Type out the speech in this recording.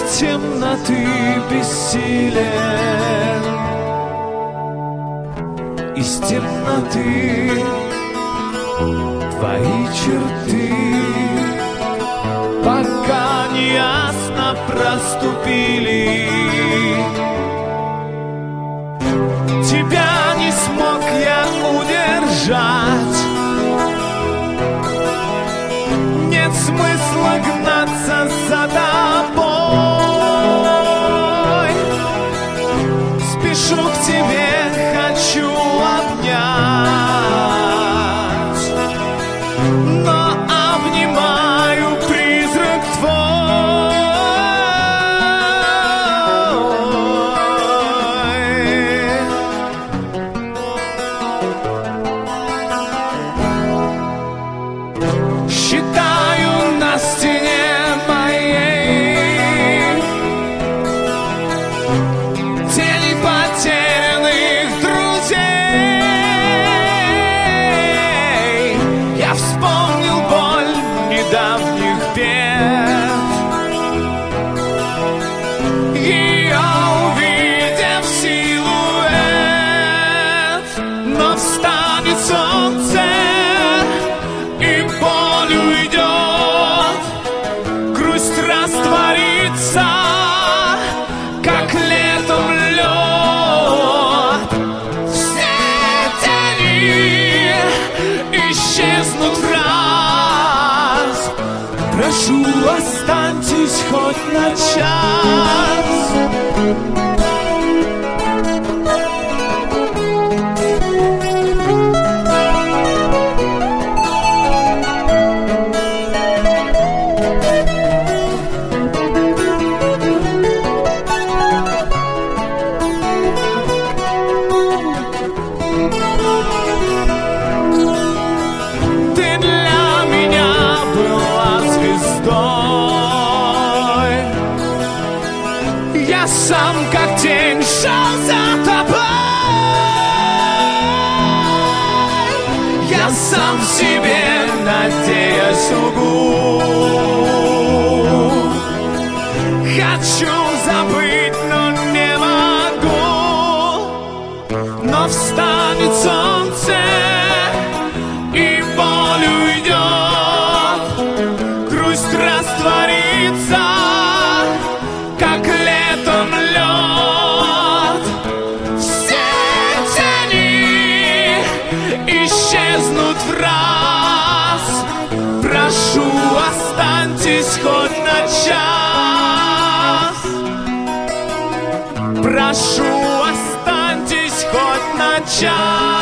темноты бессилен. Из темноты твои черты пока неясно проступили. Тебя не смог я удержать. Нет смысла гнаться за тобой. Спешу к тебе, хочу обнять, но обнимаю призрак твой. Считаю на стене моей тени потерянных друзей. Я вспомнил боль недавних бед, ее увидев силуэт. Но встанет солнце, и боль уйдет, грусть растворится, как летом лед. Все тени исчезнут в раз. Прошу, останьтесь хоть на час. Ты для меня была звездой. Я сам как тень шел за тобой. Я сам себе надеясь лгу. Хочу забыть, но не могу. Но встанет солнце, и боль уйдет, грусть растворится, как летом лед. Все тени исчезнут в раз. Прошу, останьтесь хоть на час. Прошу, останьтесь хоть на час.